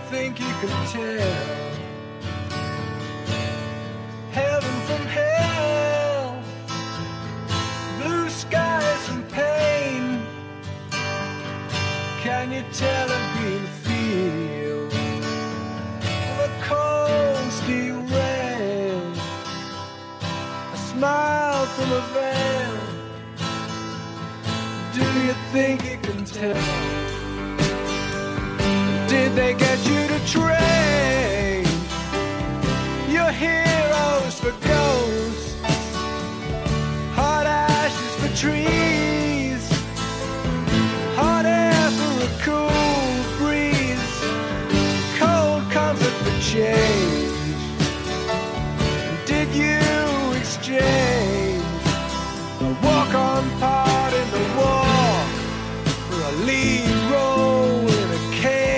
think you can tell heaven from hell, blue skies and pain? Can you tell a green field of a cold steel rail, a smile from a veil? Do you think you can tell? Did they get you to trade your heroes for ghosts, hot ashes for trees, hot air for a cool breeze, cold comfort for change? Did you exchange a walk-on part in the war for a lead role in a cage?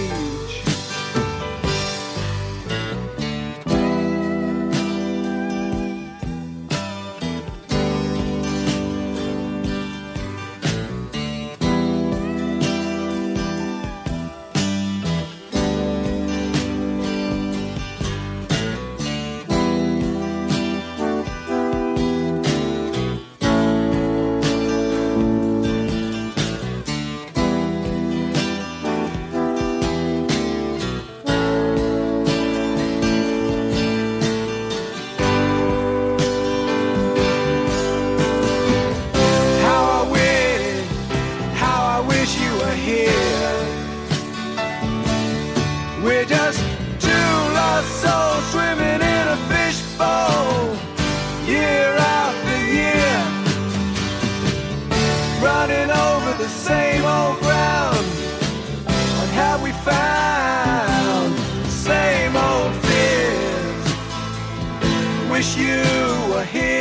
We're just two lost souls swimming in a fishbowl, year after year, running over the same old ground. What have we found? Same old fears. Wish you were here.